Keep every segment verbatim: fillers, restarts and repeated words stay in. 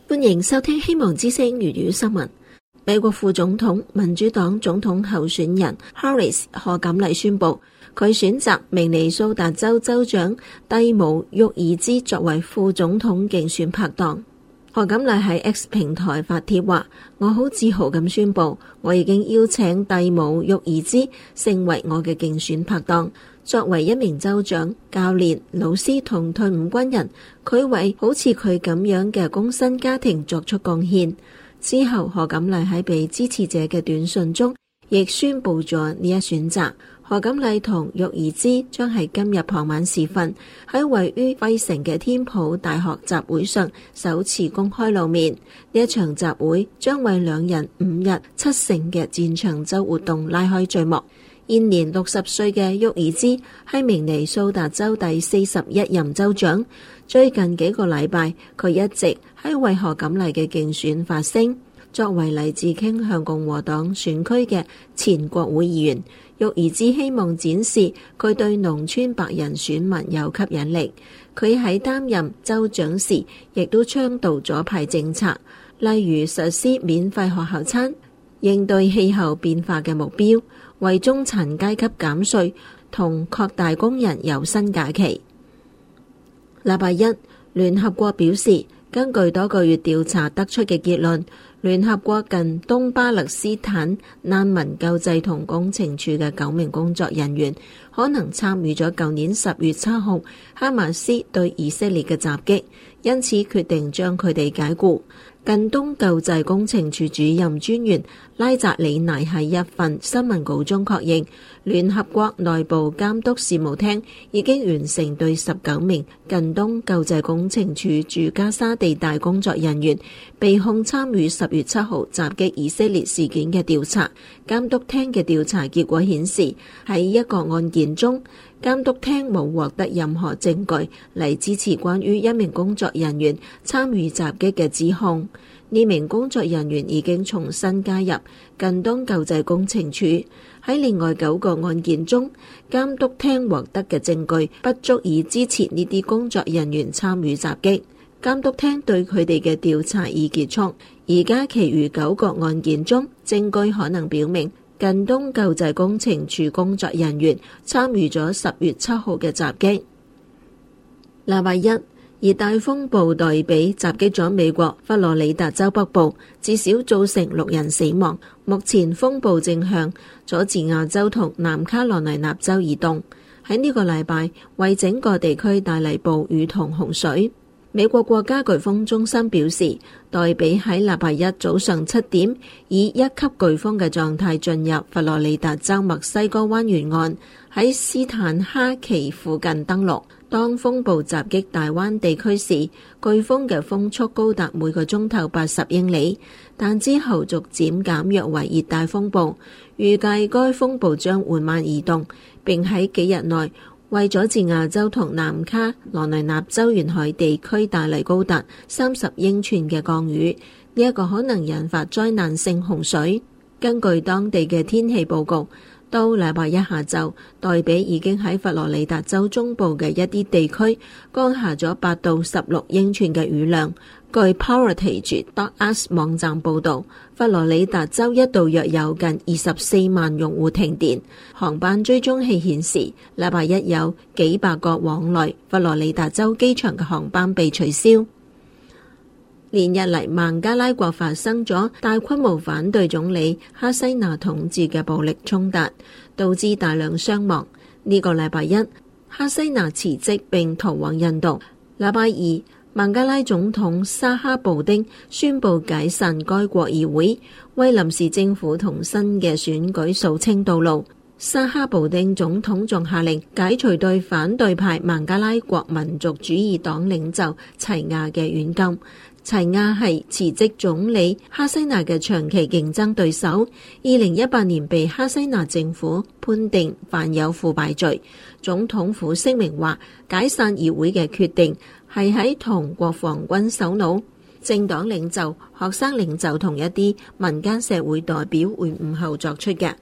歡迎收聽希望之聲粵語新聞。美國副總統民主黨總統候選人 Harris 賀錦麗宣布，佢選擇明尼蘇達州州長蒂姆沃爾茲作為副總統競選拍檔。賀錦麗喺 X 平台發帖話：我好自豪咁宣布，我已經邀請蒂姆沃爾茲成為我嘅競選拍檔。作為一名州長、教練、老師同退伍軍人，佢為好似佢咁樣嘅工薪家庭作出貢獻。之後，賀錦麗喺被支持者嘅短信中，亦宣布咗呢一選擇。賀錦麗同沃爾茲將喺今日傍晚時分喺位於費城嘅天普大學集會上首次公開露面。呢一場集會將為兩人五日七成嘅戰場週活動拉開序幕。現年六十歲嘅沃爾茲係明尼蘇達州第四十一任州長。最近幾個禮拜，佢一直喺為賀錦麗嘅競選發聲。作為嚟自傾向共和黨選區嘅前國會議員，沃爾茲希望展示佢對農村白人選民有吸引力。佢喺擔任州長時，亦都倡導左派政策，例如實施免費學校餐、應對氣候變化嘅目標、為中產階級減稅同擴大工人有薪假期。禮拜一，聯合國表示，根據多個月調查得出嘅結論，聯合國近東巴勒斯坦難民救濟同工程處嘅九名工作人員可能參與咗舊年十月七號哈馬斯對以色列嘅襲擊，因此決定將佢哋解僱。近東救濟工程處主任專員拉扎里尼喺一份新聞稿中確認，聯合國內部監督事務廳已經完成對十九名近東救濟工程處駐加沙地帶工作人員被控參與十月七號襲擊以色列事件嘅調查。監督廳嘅調查結果顯示，喺一個案件中，監督廳冇獲得任何證據嚟支持關於一名工作人員參與襲擊嘅指控。呢名工作人員已經重新加入近東救濟工程處。喺另外九個案件中，監督廳獲得嘅證據不足以支持呢啲工作人員參與襲擊。監督廳對佢哋嘅調查已結束。而家其餘九個案件中，證據可能表明近東救濟工程處工作人員參與咗十月七號嘅襲擊。禮拜一，熱帶風暴黛比襲擊咗美國佛羅里達州北部，至少造成六人死亡。目前風暴正向佐治亞州同南卡羅來納州移動，喺呢個禮拜為整個地區帶嚟暴雨同洪水。美國國家颶風中心表示，黛比喺禮拜一早上七點以一級颶風嘅狀態進入佛羅里達州墨西哥灣沿岸，喺斯坦哈奇附近登陸。當風暴襲擊大灣地區時，颶風嘅風速高達每個鐘頭八十英里，但之後逐漸減弱為熱帶風暴。預計該風暴將緩慢移動，並喺幾日內為佐治亞州同南卡羅來納州沿海地區帶嚟高達三十英寸嘅降雨，呢、這、一個可能引發災難性洪水。根據當地嘅天氣報告，到禮拜一下晝，黛比已經喺佛羅里達州中部嘅一啲地區降下咗八到十六英寸嘅雨量。據 Powertage dot us 網站報導，佛羅里達州一度約有近二十四萬用戶停電。航班追蹤器顯示，禮拜一有幾百個往來佛羅里達州機場嘅航班被取消。連日嚟，孟加拉國發生咗大規模反對總理哈西娜統治嘅暴力衝突，導致大量傷亡。呢、這個禮拜一，哈西娜辭職並逃往印度。禮拜二，孟加拉總統沙哈布丁宣布解散該國議會，為臨時政府同新嘅選舉掃清道路。沙哈布丁總統仲下令解除對反對派孟加拉國民族主義黨領袖齊亞嘅軟禁。齊亞係辭職總理哈西娜嘅長期競爭對手，二零一八年被哈西娜政府判定犯有腐敗罪。總統府聲明話，解散議會嘅決定係喺同國防軍首腦、政黨領袖、學生領袖同一啲民間社會代表會晤後作出嘅。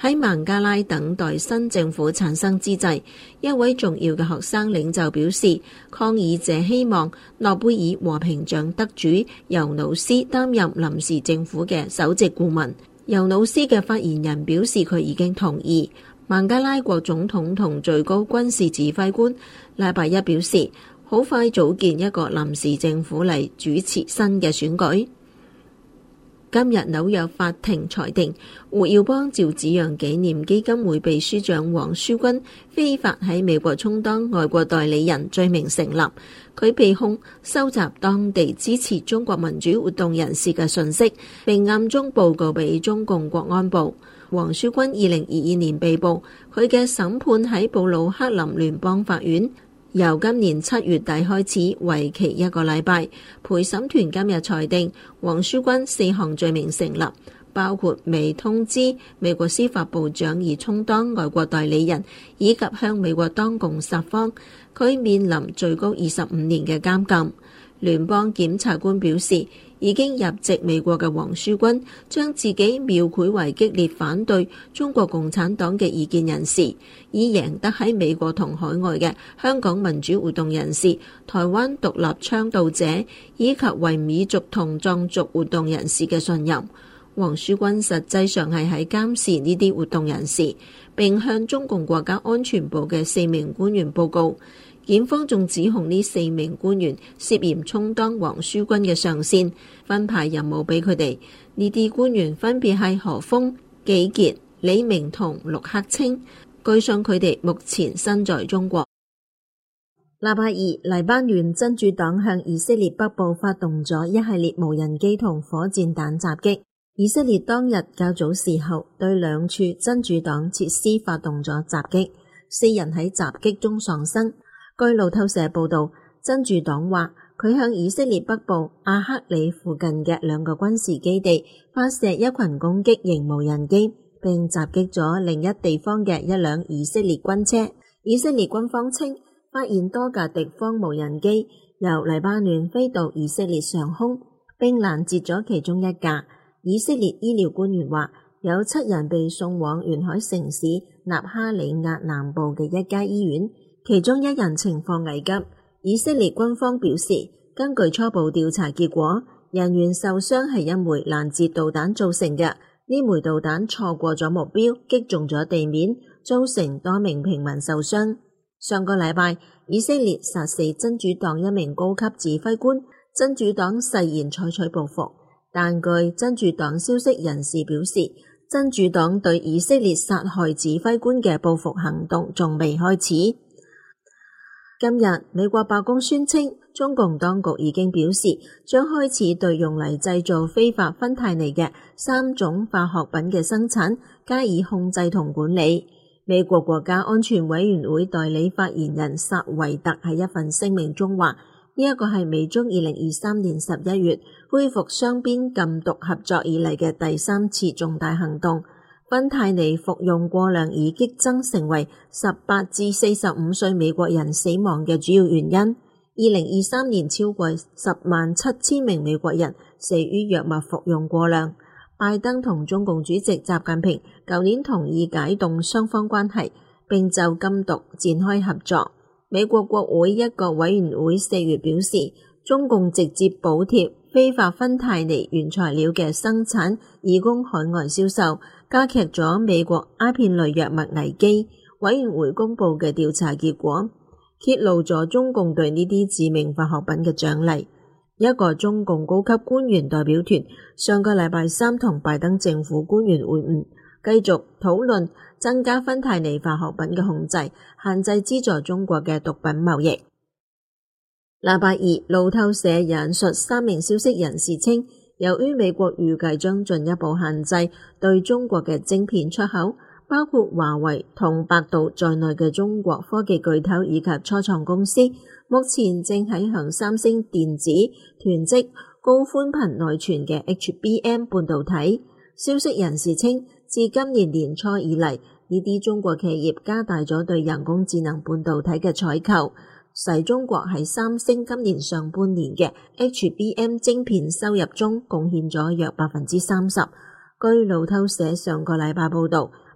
喺孟加拉等待新政府產生之際，一位重要嘅學生領袖表示，抗議者希望諾貝爾和平獎得主尤努斯擔任臨時政府嘅首席顧問。尤努斯嘅發言人表示，佢已經同意。孟加拉國總統同最高軍事指揮官禮拜一表示，好快組建一個臨時政府嚟主持新嘅選舉。今日紐約法庭裁定，胡耀邦趙紫陽紀念基金會秘書長黃書君非法喺美國充當外國代理人罪名成立，佢被控收集當地支持中國民主活動人士嘅信息，並暗中報告俾中共國安部。黃書君二零二二年被捕，佢嘅審判喺布魯克林聯邦法院，由今年七月底開始，為期一個禮拜。陪審團今日裁定黃書君四項罪名成立，包括未通知美國司法部長而充當外國代理人，以及向美國當局撒謊。佢面臨最高二十五年嘅監禁。聯邦檢察官表示，已經入籍美國嘅黃書君將自己描繪為激烈反對中國共產黨嘅異見人士，以贏得喺美國同海外嘅香港民主活動人士、台灣獨立倡導者以及維吾爾族同藏族活動人士嘅信任。黃書君實際上係喺監視呢啲活動人士，並向中共國家安全部嘅四名官員報告。檢方仲指控呢四名官員涉嫌充當黃書君嘅上線，分派任務俾佢哋。呢啲官員分別係何鋒、紀傑、李明同陸克清。據信佢哋目前身在中國。禮拜二，黎巴嫩真主黨向以色列北部發動咗一系列無人機同火箭彈襲擊。以色列當日較早時候對兩處真主黨設施發動咗襲擊，四人喺襲擊中喪生。據路透社報道，真主黨話佢向以色列北部阿克里附近嘅兩個軍事基地發射一群攻擊型無人機，並襲擊咗另一地方嘅一輛以色列軍車。以色列軍方稱發現多架敵方無人機由黎巴嫩飛到以色列上空，並攔截咗其中一架。以色列醫療官員話，有七人被送往沿海城市納哈里亞南部嘅一家醫院，其中一人情況危急。以色列軍方表示，根據初步調查結果，人員受傷係一枚攔截導彈造成嘅。呢枚導彈錯過咗目標，擊中咗地面，造成多名平民受傷。上個禮拜，以色列殺死真主黨一名高級指揮官，真主黨誓言採取報復，但據真主黨消息人士表示，真主黨對以色列殺害指揮官嘅報復行動仲未開始。今日，美國白宮宣稱，中共當局已經表示將開始對用嚟製造非法芬太尼嘅三種化學品嘅生產加以控制同管理。美國國家安全委員會代理發言人薩維特喺一份聲明中話，呢一個係美中二零二三年十一月恢復雙邊禁毒合作以嚟嘅第三次重大行動。芬太尼服用過量已激增成為十八至四十五歲美國人死亡嘅主要原因。二零二三年超過十萬七千名美國人死於藥物服用過量。拜登同中共主席習近平舊年同意解凍雙方關係，並就禁毒展開合作。美國國會一個委員會四月表示，中共直接補貼非法芬太尼原材料嘅生產，以供海外銷售，加劇咗美國鴉片類藥物危機。委員會公布嘅調查結果揭露咗中共對呢啲致命化學品嘅獎勵。一個中共高級官員代表團上個禮拜三同拜登政府官員會晤，繼續討論增加芬太尼化學品嘅控制，限制資助中國嘅毒品貿易。禮拜二，路透社引述三名消息人士稱，由於美國預計將進一步限制對中國嘅晶片出口，包括華為同百度在內嘅中國科技巨頭以及初創公司，目前正喺向三星電子囤積高寬頻內存嘅 H B M 半導體。消息人士稱，自今年年初以嚟，呢啲中國企業加大咗對人工智能半導體嘅採購，使中國喺三星今年上半年嘅 H B M 晶片收入中貢獻咗約百分之三十。據路透社上個禮拜報道，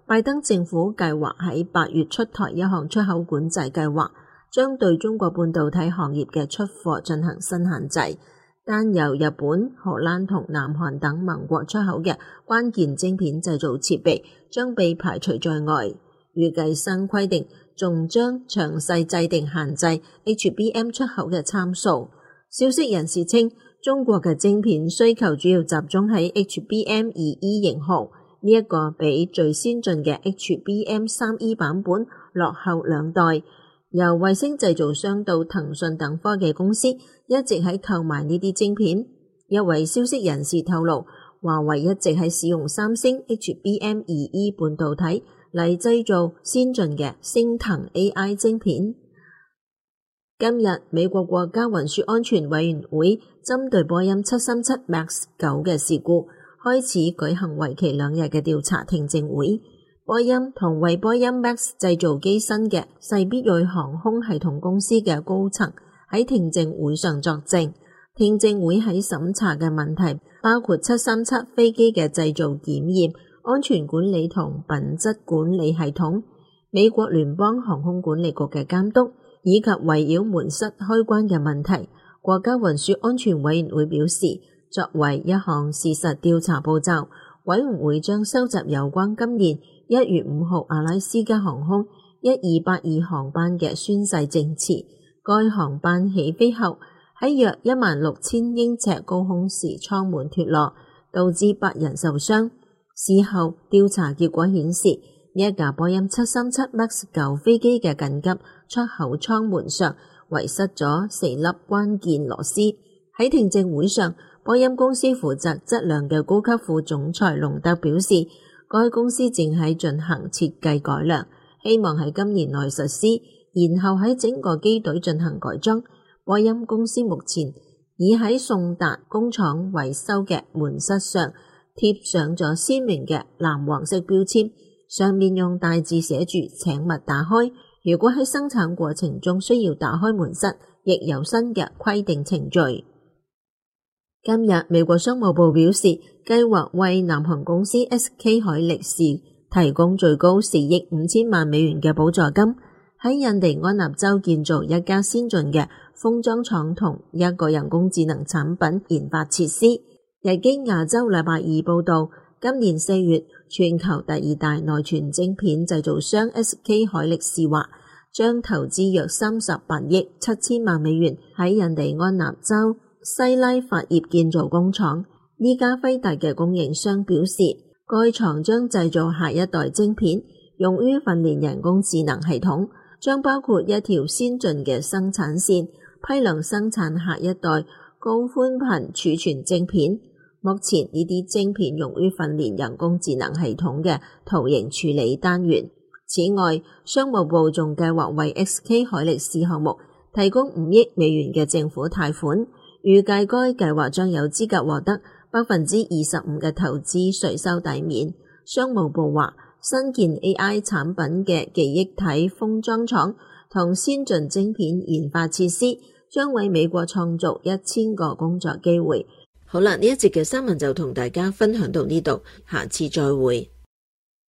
拜登政府計劃喺八月出台一項出口管制計劃，將對中國半導體行業嘅出貨進行新限制，但由日本、荷蘭同南韓等盟國出口嘅關鍵晶片製造設備將被排除在外。預計新規定仲將詳細制定限制 H B M 出口嘅參數。消息人士稱，中國嘅晶片需求主要集中喺 H B M 二 E 型號，呢一個比最先進嘅 H B M 三 E 版本落後兩代。由衛星製造商到騰訊等科技公司一直喺購買呢啲晶片。一位消息人士透露，華為一直喺使用三星 H B M 二 E 半導體嚟製造先進嘅昇騰 A I 晶片。今日美國國家運輸安全委員會針對波音七三七 MAX 九嘅事故開始舉行為期兩日嘅調查聽證會。波音同為波音 MAX 製造機身嘅世必瑞航空系統公司嘅高層喺聽證會上作證。聽證會喺審查嘅問題包括七三七飛機嘅製造檢驗、安全管理同品質管理系統、美國聯邦航空管理局嘅監督，以及圍繞門室開關嘅問題。國家運輸安全委員會表示，作為一項事實調查步驟，委員會將收集有關今年一月五號阿拉斯加航空一二八二航班嘅宣誓證詞。該航班起飛後喺約一萬六千英尺高空時艙門脫落，導致八人受傷。事後調查結果顯示，呢一架波音七三七 MAX 九飛機嘅緊急出口艙門上遺失咗四粒關鍵螺絲。喺聽證會上，波音公司負責質量嘅高級副總裁隆德表示，該公司正喺進行設計改良，希望喺今年內實施，然後喺整個機隊進行改裝。波音公司目前已喺送達工廠維修嘅門室上貼上咗鮮明嘅藍黃色標籤，上面用大字寫住請勿打開。如果喺生產過程中需要打開門室，亦有新嘅規定程序。今日美國商務部表示，計劃為南韓公司 S K 海力士提供最高四億五千萬美元嘅補助金，喺印第安納州建造一家先進嘅封裝廠同一個人工智能產品研發設施。日經亞洲禮拜二報道，今年四月，全球第二大內存晶片製造商 S K 海力士話，將投資約三十八億七千萬美元喺印第安納州西拉法葉建造工廠。呢家輝達嘅供應商表示，該廠將製造下一代晶片，用於訓練人工智能系統，將包括一條先進嘅生產線，批量生產下一代高寬頻儲存晶片。目前呢啲晶片用於訓練人工智能系統嘅圖形處理單元。此外，商務部仲計劃為 S K 海力士項目提供五億美元嘅政府貸款，預計該計劃將有資格獲得百分之二十五嘅投資稅收抵免。商務部話，新建 A I 產品嘅記憶體封裝廠同先進晶片研發設施，將為美國創造一千個工作機會。好啦，呢一節嘅新聞就同大家分享到呢度，下次再會。